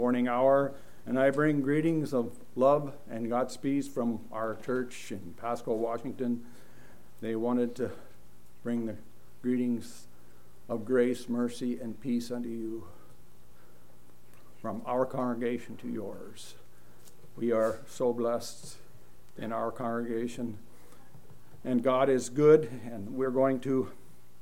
morning hour, and I bring greetings of love and Godspeed from our church in Pasco, Washington. They wanted to bring the greetings of grace, mercy, and peace unto you from our congregation to yours. We are so blessed in our congregation, and God is good, and we're going to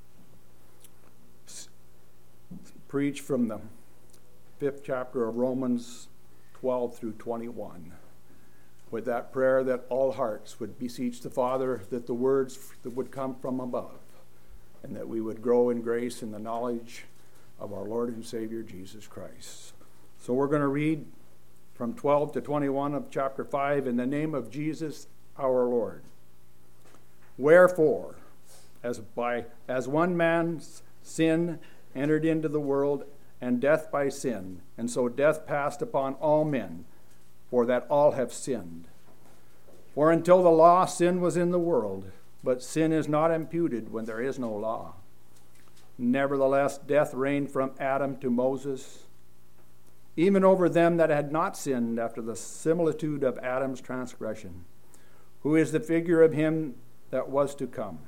preach from the 5th chapter of Romans 12 through 21, with that prayer that all hearts would beseech the Father that the words that would come from above, and that we would grow in grace in the knowledge of our Lord and Savior Jesus Christ. So we're going to read from 12 to 21 of chapter 5 in the name of Jesus our Lord. Wherefore, as one man's sin entered into the world, and death by sin, and so death passed upon all men, for that all have sinned. For until the law, sin was in the world, but sin is not imputed when there is no law. Nevertheless, death reigned from Adam to Moses, even over them that had not sinned after the similitude of Adam's transgression, who is the figure of him that was to come.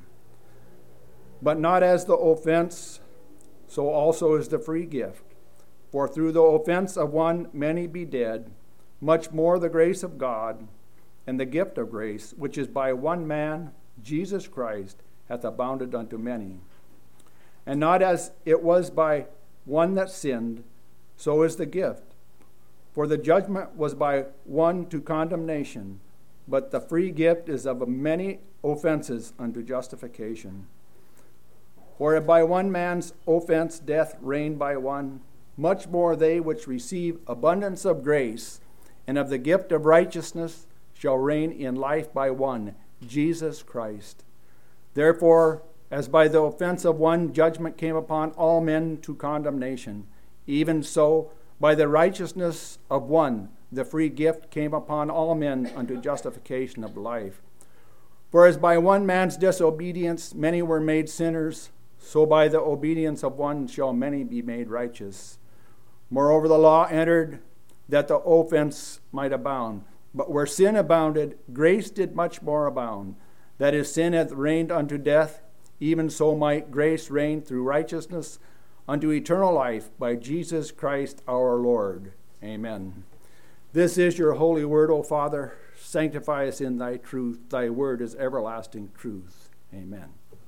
But not as the offense, so also is the free gift. For through the offense of one many be dead, much more the grace of God and the gift of grace, which is by one man, Jesus Christ, hath abounded unto many. And not as it was by one that sinned, so is the gift. For the judgment was by one to condemnation, but the free gift is of many offenses unto justification. For if by one man's offense death reigned by one, much more they which receive abundance of grace and of the gift of righteousness shall reign in life by one, Jesus Christ. Therefore, as by the offense of one judgment came upon all men to condemnation, even so by the righteousness of one the free gift came upon all men unto justification of life. For as by one man's disobedience many were made sinners, so by the obedience of one shall many be made righteous. Moreover, the law entered that the offense might abound. But where sin abounded, grace did much more abound. That is, sin hath reigned unto death, even so might grace reign through righteousness unto eternal life by Jesus Christ our Lord. Amen. This is your holy word, O Father. Sanctify us in thy truth. Thy word is everlasting truth. Amen.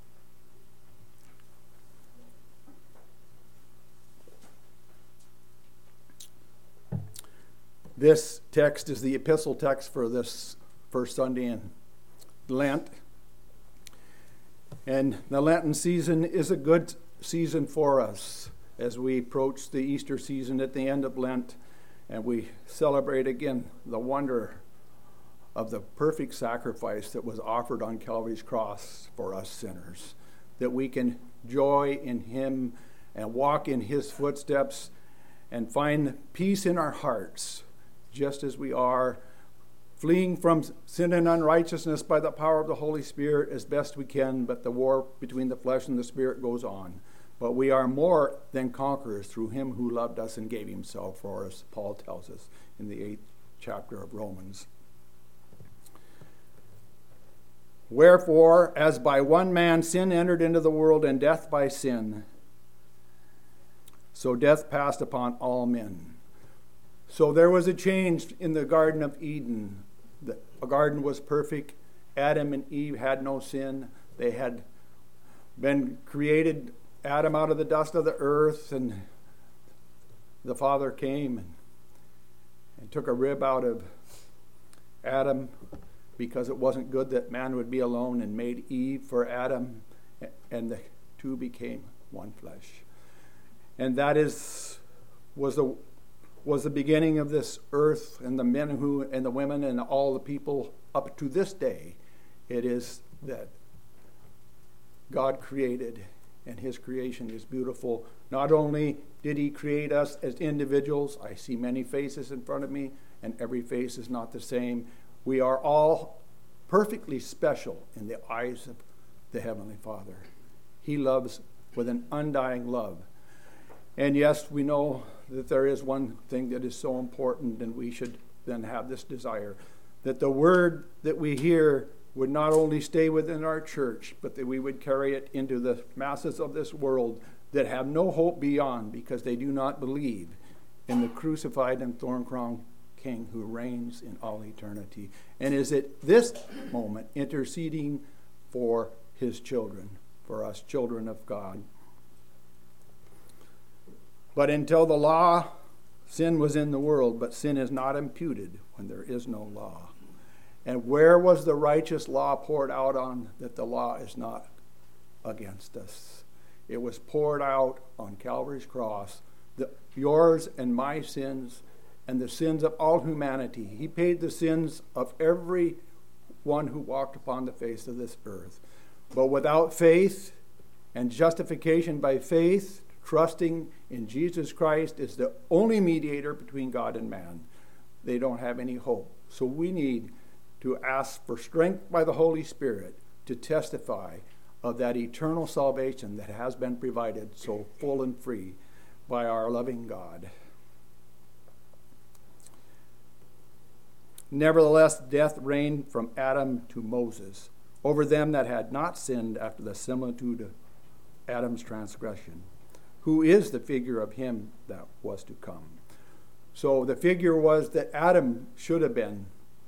This text is the epistle text for this first Sunday in Lent. And the Lenten season is a good season for us as we approach the Easter season at the end of Lent, and we celebrate again the wonder of the perfect sacrifice that was offered on Calvary's cross for us sinners, that we can joy in him and walk in his footsteps and find peace in our hearts, just as we are, fleeing from sin and unrighteousness by the power of the Holy Spirit as best we can, but the war between the flesh and the spirit goes on. But we are more than conquerors through him who loved us and gave himself for us, Paul tells us in the 8th chapter of Romans. Wherefore, as by one man sin entered into the world, and death by sin, so death passed upon all men. So there was a change in the Garden of Eden. The garden was perfect. Adam and Eve had no sin. They had been created, Adam out of the dust of the earth, and the Father came and took a rib out of Adam because it wasn't good that man would be alone, and made Eve for Adam, and the two became one flesh. And that was the beginning of this earth, and the men and the women and all the people up to this day. It is that God created, and his creation is beautiful. Not only did he create us as individuals, I see many faces in front of me, and every face is not the same. We are all perfectly special in the eyes of the Heavenly Father. He loves with an undying love. And yes, we know that there is one thing that is so important, and we should then have this desire, that the word that we hear would not only stay within our church, but that we would carry it into the masses of this world that have no hope beyond, because they do not believe in the crucified and thorn-crowned King who reigns in all eternity and is at this moment interceding for his children, for us children of God. But until the law, sin was in the world, but sin is not imputed when there is no law. And where was the righteous law poured out on that the law is not against us? It was poured out on Calvary's cross, yours and my sins and the sins of all humanity. He paid the sins of every one who walked upon the face of this earth. But without faith and justification by faith, trusting in Jesus Christ is the only mediator between God and man, they don't have any hope. So we need to ask for strength by the Holy Spirit to testify of that eternal salvation that has been provided so full and free by our loving God. Nevertheless, death reigned from Adam to Moses over them that had not sinned after the similitude of Adam's transgression, who is the figure of him that was to come. So the figure was that Adam should have been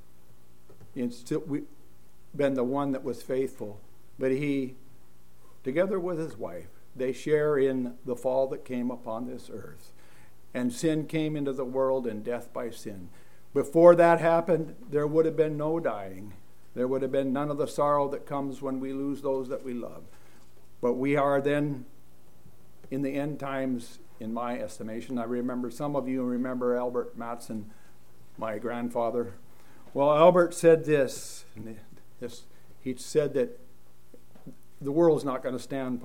the one that was faithful, but he, together with his wife, they share in the fall that came upon this earth. And sin came into the world, and death by sin. Before that happened, there would have been no dying. There would have been none of the sorrow that comes when we lose those that we love. But we are then in the end times, in my estimation. I remember, some of you remember Albert Matson, my grandfather. Well, Albert said this. He said that the world's not going to stand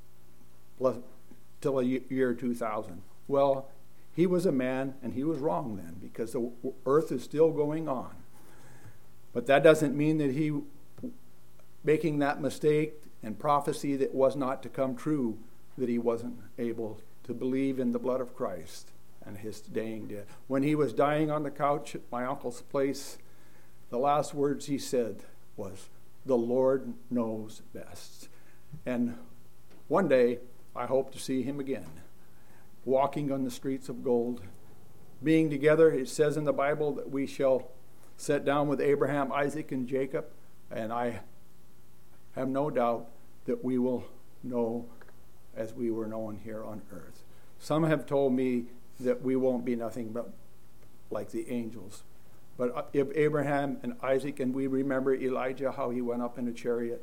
till the year 2000. Well, he was a man, and he was wrong then, because the earth is still going on. But that doesn't mean that he, making that mistake and prophecy that was not to come true, that he wasn't able to believe in the blood of Christ and his dying death. When he was dying on the couch at my uncle's place, the last words he said was, "The Lord knows best." And one day, I hope to see him again, walking on the streets of gold, being together. It says in the Bible that we shall sit down with Abraham, Isaac, and Jacob, and I have no doubt that we will know as we were known here on earth. Some have told me that we won't be nothing but like the angels. But if Abraham and Isaac, and we remember Elijah, how he went up in a chariot.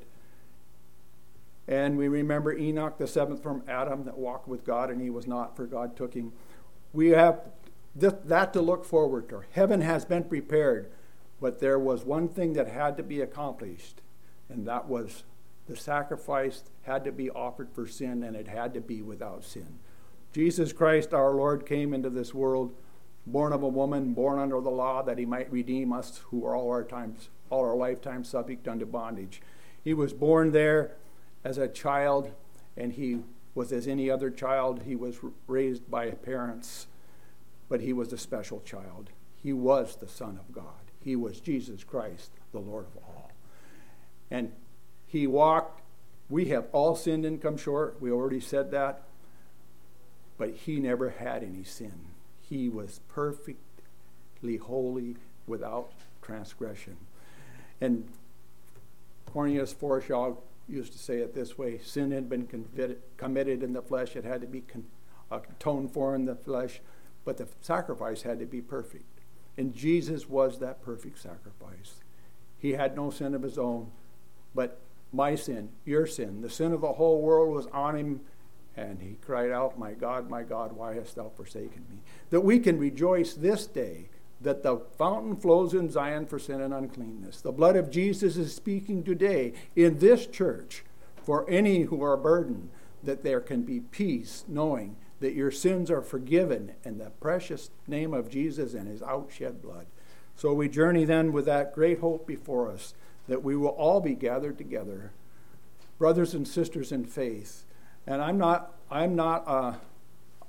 And we remember Enoch, the seventh from Adam, that walked with God, and he was not, for God took him. We have that to look forward to. Heaven has been prepared, but there was one thing that had to be accomplished, and that was the sacrifice had to be offered for sin, and it had to be without sin. Jesus Christ, our Lord, came into this world, born of a woman, born under the law, that he might redeem us who are all our lifetime subject unto bondage. He was born there as a child, and he was as any other child. He was raised by parents, but he was a special child. He was the Son of God. He was Jesus Christ, the Lord of all. And he walked. We have all sinned and come short. We already said that. But he never had any sin. He was perfectly holy, without transgression. And Cornelius Forshaw used to say it this way: sin had been committed in the flesh. It had to be atoned for in the flesh, but the sacrifice had to be perfect. And Jesus was that perfect sacrifice. He had no sin of his own, but my sin, your sin, the sin of the whole world was on him, and he cried out, my God, why hast thou forsaken me?" That we can rejoice this day that the fountain flows in Zion for sin and uncleanness. The blood of Jesus is speaking today in this church for any who are burdened, that there can be peace, knowing that your sins are forgiven in the precious name of Jesus and his outshed blood. So we journey then with that great hope before us, that we will all be gathered together, brothers and sisters in faith. And I'm not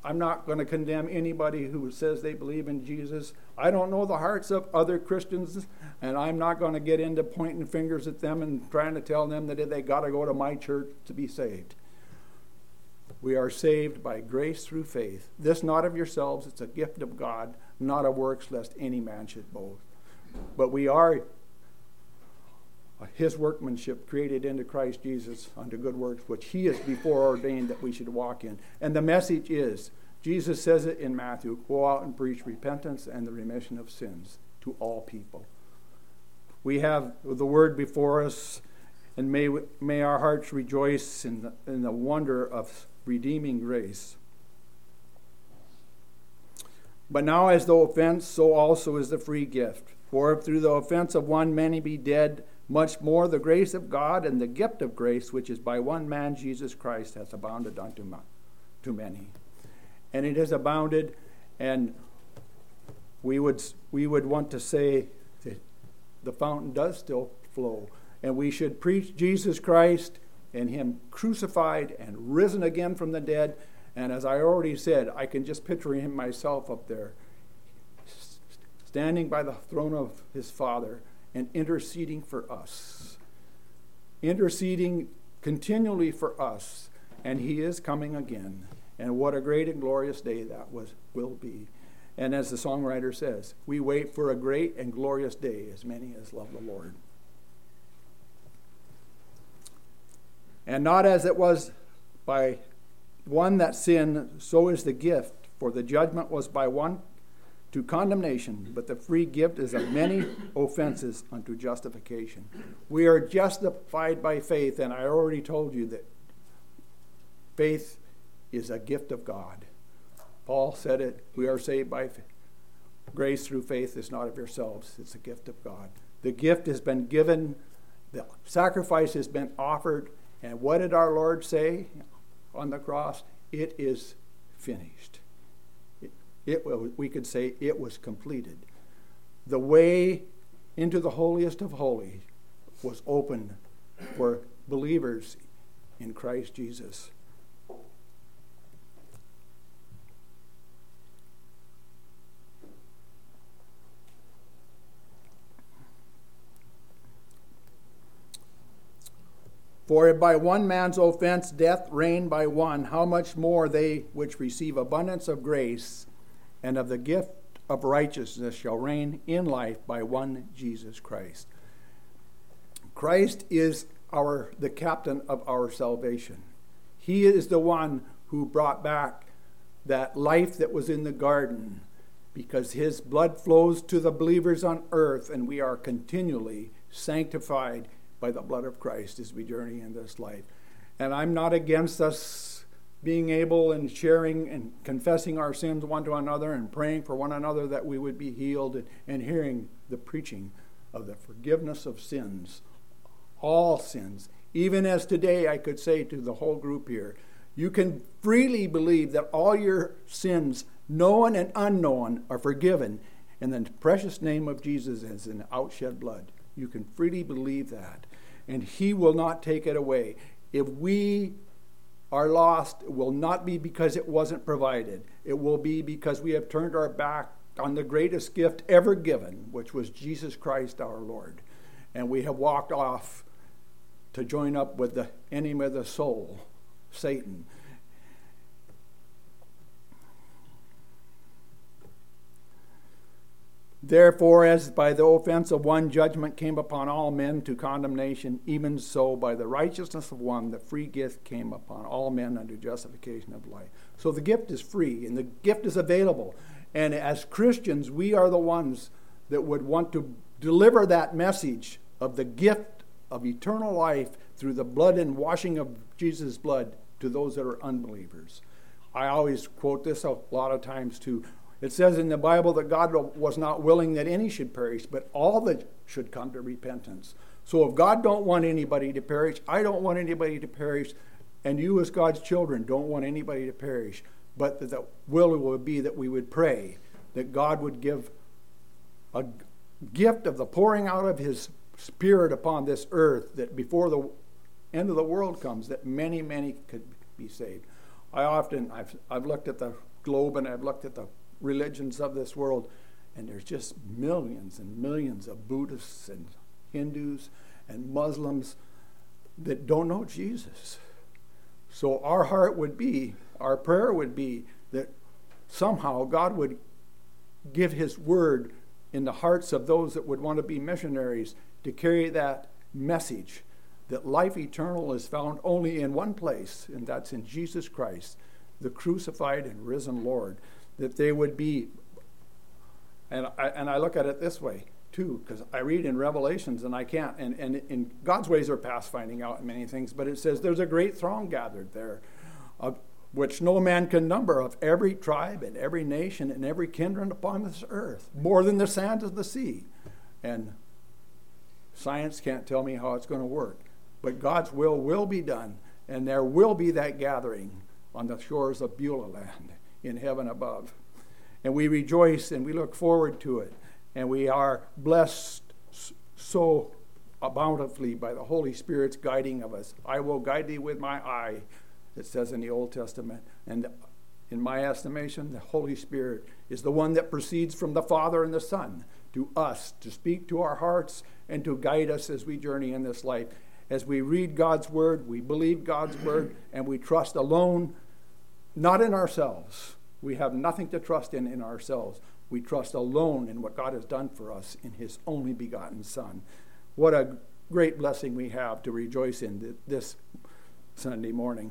I'm not going to condemn anybody who says they believe in Jesus. I don't know the hearts of other Christians, and I'm not going to get into pointing fingers at them and trying to tell them that they got to go to my church to be saved. We are saved by grace through faith. This not of yourselves, it's a gift of God, not of works, lest any man should boast. But we are his workmanship, created into Christ Jesus unto good works, which he has before ordained that we should walk in. And the message is, Jesus says it in Matthew, go out and preach repentance and the remission of sins to all people. We have the word before us, and may our hearts rejoice in the wonder of redeeming grace. But now as the offense, so also is the free gift. For if through the offense of one many be dead, much more the grace of God and the gift of grace, which is by one man, Jesus Christ, hath abounded unto many. And it has abounded, and we would want to say that the fountain does still flow. And we should preach Jesus Christ and him crucified and risen again from the dead. And as I already said, I can just picture him myself up there, standing by the throne of his Father and interceding for us. Interceding continually for us. And he is coming again. And what a great and glorious day that will be. And as the songwriter says, we wait for a great and glorious day, as many as love the Lord. And not as it was by one that sinned, so is the gift. For the judgment was by one to condemnation, but the free gift is of many offenses unto justification. We are justified by faith, and I already told you that faith is a gift of God. Paul said it, we are saved by grace through faith. It's not of yourselves, it's a gift of God. The gift has been given, the sacrifice has been offered, and what did our Lord say on the cross? It is finished. We could say it was completed. The way into the holiest of holies was open for believers in Christ Jesus. For if by one man's offense death reigned by one, how much more they which receive abundance of grace and of the gift of righteousness shall reign in life by one Jesus Christ. Christ is the captain of our salvation. He is the one who brought back that life that was in the garden, because his blood flows to the believers on earth, and we are continually sanctified by the blood of Christ as we journey in this life. And I'm not against us being able and sharing and confessing our sins one to another and praying for one another that we would be healed, and hearing the preaching of the forgiveness of sins, all sins. Even as today I could say to the whole group here, you can freely believe that all your sins, known and unknown, are forgiven in the precious name of Jesus as in outshed blood. You can freely believe that, and he will not take it away. If we are lost, it will not be because it wasn't provided. It will be because we have turned our back on the greatest gift ever given, which was Jesus Christ our Lord. And we have walked off to join up with the enemy of the soul, Satan. Therefore, as by the offense of one judgment came upon all men to condemnation, even so by the righteousness of one the free gift came upon all men unto justification of life. So the gift is free, and the gift is available. And as Christians, we are the ones that would want to deliver that message of the gift of eternal life through the blood and washing of Jesus' blood to those that are unbelievers. I always quote this a lot of times too. It says in the Bible that God was not willing that any should perish, but all that should come to repentance. So if God don't want anybody to perish, I don't want anybody to perish, and you as God's children don't want anybody to perish, but that the will would be that we would pray that God would give a gift of the pouring out of his Spirit upon this earth, that before the end of the world comes, that many, many could be saved. I've looked at the globe and I've looked at the religions of this world, and there's just millions and millions of Buddhists and Hindus and Muslims that don't know Jesus. So our prayer would be that somehow God would give his word in the hearts of those that would want to be missionaries to carry that message that life eternal is found only in one place, and that's in Jesus Christ, the crucified and risen Lord. That they would be, and I look at it this way too, because I read in Revelations and I can't, and God's ways are past finding out in many things, but it says there's a great throng gathered there, of which no man can number, of every tribe and every nation and every kindred upon this earth, more than the sands of the sea. And science can't tell me how it's going to work, but God's will be done, and there will be that gathering on the shores of Beulah land in heaven above. And we rejoice and we look forward to it, and we are blessed so bountifully by the Holy Spirit's guiding of us. I will guide thee with my eye, it says in the Old Testament. And in my estimation, the Holy Spirit is the one that proceeds from the Father and the Son to us, to speak to our hearts and to guide us as we journey in this life. As we read God's word, we believe God's word, and we trust alone, not in ourselves. We have nothing to trust in ourselves. We trust alone in what God has done for us in his only begotten Son. What a great blessing we have to rejoice in this Sunday morning.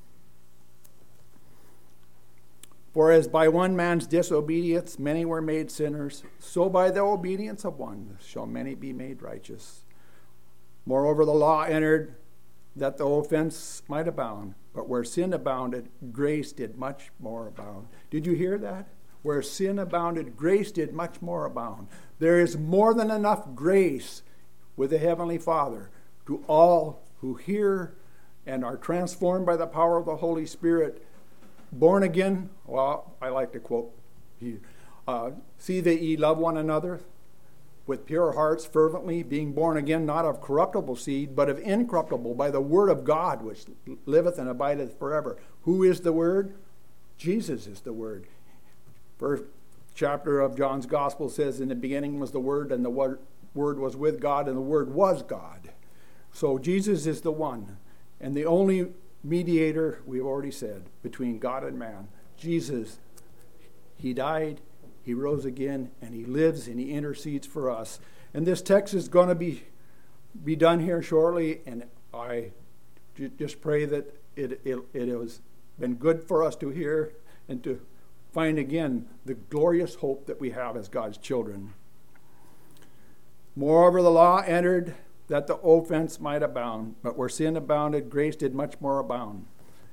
For as by one man's disobedience many were made sinners, so by the obedience of one shall many be made righteous. Moreover, the law entered that the offense might abound, but where sin abounded, grace did much more abound. Did you hear that? Where sin abounded, grace did much more abound. There is more than enough grace with the Heavenly Father to all who hear and are transformed by the power of the Holy Spirit. Born again, well, I like to quote, see that ye love one another with pure hearts fervently, being born again, not of corruptible seed, but of incorruptible, by the word of God, which liveth and abideth forever. Who is the word? Jesus is the word. First chapter of John's Gospel says, in the beginning was the Word, and the Word was with God, and the Word was God. So Jesus is the one, and the only mediator, we've already said, between God and man. Jesus, he died, he rose again, and he lives, and he intercedes for us. And this text is going to be done here shortly, and I just pray that it has been good for us to hear and to find again the glorious hope that we have as God's children. Moreover, the law entered that the offense might abound, but where sin abounded, grace did much more abound.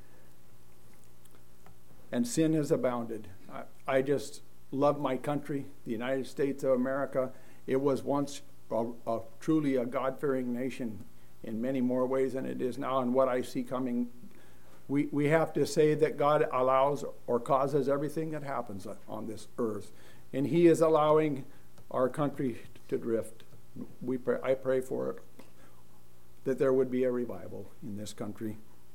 And sin has abounded. I just love my country, the United States of America. It was once truly a God-fearing nation in many more ways than it is now, and what I see coming. We have to say that God allows or causes everything that happens on this earth. And he is allowing our country to drift. I pray for it, that there would be a revival in this country.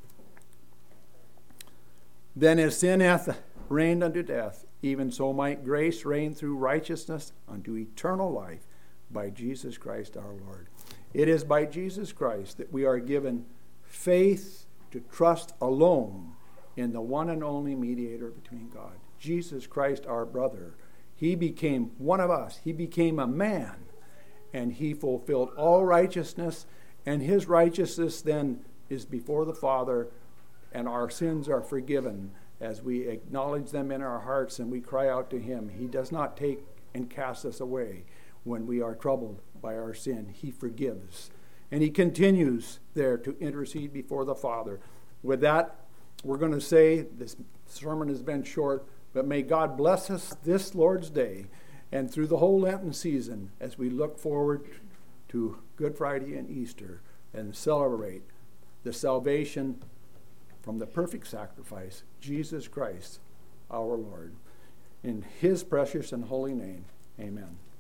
Then as sin hath reigned unto death, even so might grace reign through righteousness unto eternal life by Jesus Christ our Lord. It is by Jesus Christ that we are given faith to trust alone in the one and only mediator between God, Jesus Christ our brother. He became one of us. He became a man, and he fulfilled all righteousness, and his righteousness then is before the Father, and our sins are forgiven as we acknowledge them in our hearts and we cry out to him. He does not take and cast us away when we are troubled by our sin. He forgives. And he continues there to intercede before the Father. With that, we're going to say this sermon has been short, but may God bless us this Lord's Day and through the whole Lenten season as we look forward to Good Friday and Easter and celebrate the salvation from the perfect sacrifice, Jesus Christ, our Lord. In his precious and holy name, amen.